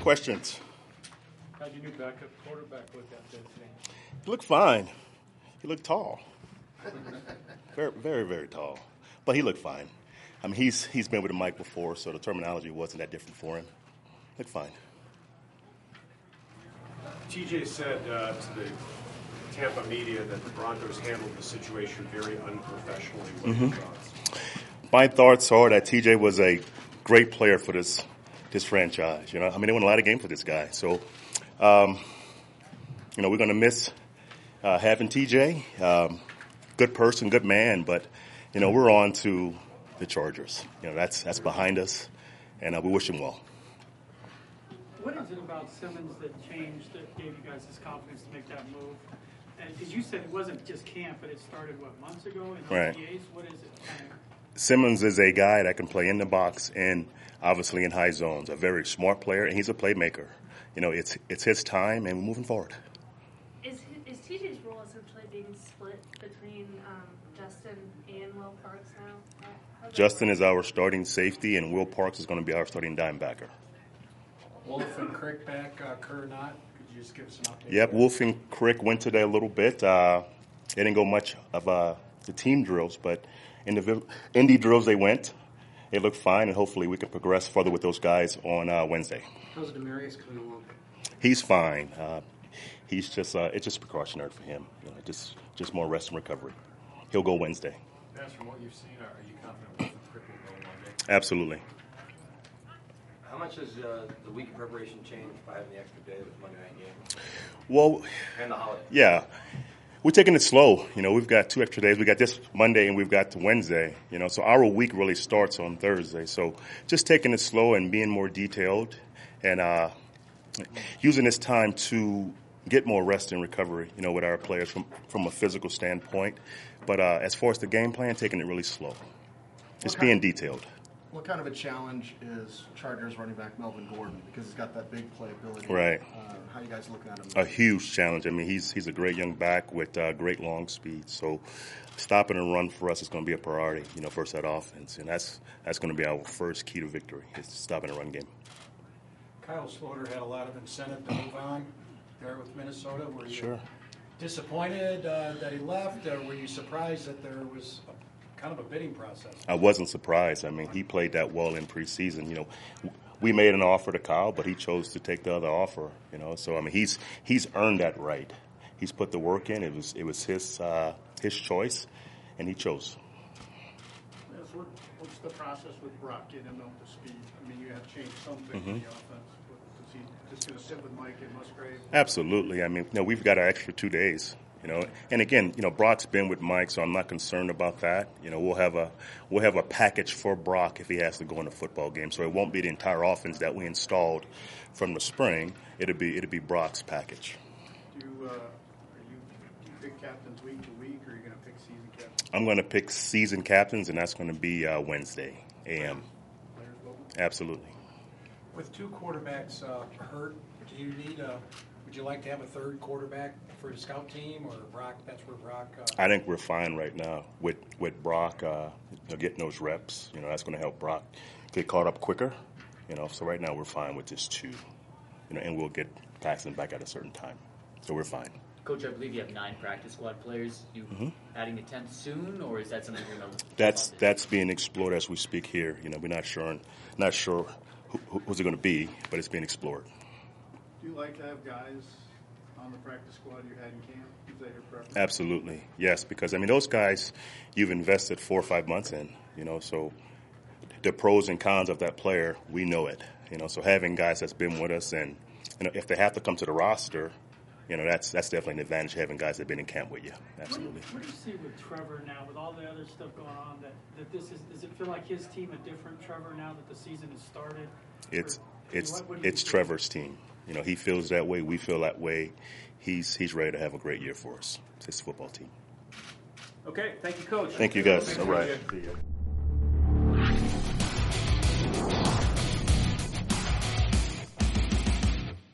questions? How'd your new backup quarterback look out there today? He looked fine. He looked tall. Very, very, very tall. But he looked fine. I mean, he's been with Mike before, so the terminology wasn't that different for him. Looked fine. TJ said to the Tampa media that the Broncos handled the situation very unprofessionally. What are your thoughts? My thoughts are that TJ was a great player for this franchise. You know, I mean, they won a lot of games for this guy. So, we're going to miss having TJ. Good person, good man, but we're on to the Chargers. That's behind us, and we wish him well. What is it about Simmons that changed, that gave you guys this confidence to make that move? And because you said it wasn't just camp, but it started, months ago in OTAs? Right. What is it? Simmons is a guy that can play in the box and obviously in high zones. A very smart player, and he's a playmaker. It's his time, and we're moving forward. Is TJ's role essentially being split between Justin and Will Parks now? Justin is our starting safety, and Will Parks is going to be our starting dimebacker. Wolf and Crick back, Kerr not. Could you just give us an update? Yep, Wolf and Crick went today a little bit. They didn't go much of the team drills, but in the indie drills they went. It looked fine, and hopefully we can progress further with those guys on Wednesday. How's Demarius coming along? He's fine. He's just it's just precautionary for him. Just more rest and recovery. He'll go Wednesday. As from what you've seen, are you confident Wolf and Crick will go Monday? Absolutely. How much has the week of preparation changed by having the extra day with Monday night game? Well, and the holiday. Yeah. We're taking it slow. We've got 2 extra days. We got this Monday and we've got Wednesday. So our week really starts on Thursday. So just taking it slow and being more detailed and using this time to get more rest and recovery, with our players from a physical standpoint. But as far as the game plan, taking it really slow. Just being detailed. What kind of a challenge is Chargers running back Melvin Gordon, because he's got that big playability? Right. How are you guys looking at him? A huge challenge. I mean, he's a great young back with great long speed. So stopping and run for us is going to be a priority, first that offense. And that's going to be our first key to victory, is stopping a run game. Kyle Sloter had a lot of incentive to move on there with Minnesota. Were you disappointed that he left? Or were you surprised that there was kind of a bidding process? I wasn't surprised. I mean, he played that well in preseason. We made an offer to Kyle, but he chose to take the other offer. So I mean, he's earned that right. He's put the work in. It was his choice, and he chose. Yes, what's the process with Brock getting him up to speed? I mean, you have changed something in the offense. Is he just going to sit with Mike and Musgrave? Absolutely. I mean, we've got an extra 2 days. And again, Brock's been with Mike, so I'm not concerned about that. We'll have a package for Brock if he has to go in a football game. So it won't be the entire offense that we installed from the spring. It'll be Brock's package. Do you pick captains week to week, or are you going to pick season captains? I'm going to pick season captains, and that's going to be Wednesday a.m. Players vote? Absolutely. With 2 quarterbacks hurt, do you need would you like to have a third quarterback for the scout team, or Brock? That's where Brock. I think we're fine right now with Brock. Getting those reps, that's going to help Brock get caught up quicker. So right now we're fine with just 2, and we'll get Paxton back at a certain time. So we're fine. Coach, I believe you have 9 practice squad players. You adding the 10th soon, or is that something you're going to? That's being explored as we speak here. We're not sure who's it going to be, but it's being explored. Do you like to have guys on the practice squad you had in camp? Is that your preference? Absolutely, yes. Because those guys you've invested 4 or 5 months in. So the pros and cons of that player, we know it. So having guys that's been with us, and if they have to come to the roster, that's definitely an advantage, having guys that've been in camp with you. Absolutely. What do you see with Trevor now, with all the other stuff going on? That this is? Does it feel like his team a different Trevor now that the season has started? It's Trevor's team. He feels that way. We feel that way. He's ready to have a great year for us. It's his football team. Okay, thank you, Coach. Thank you, guys. All right. See you.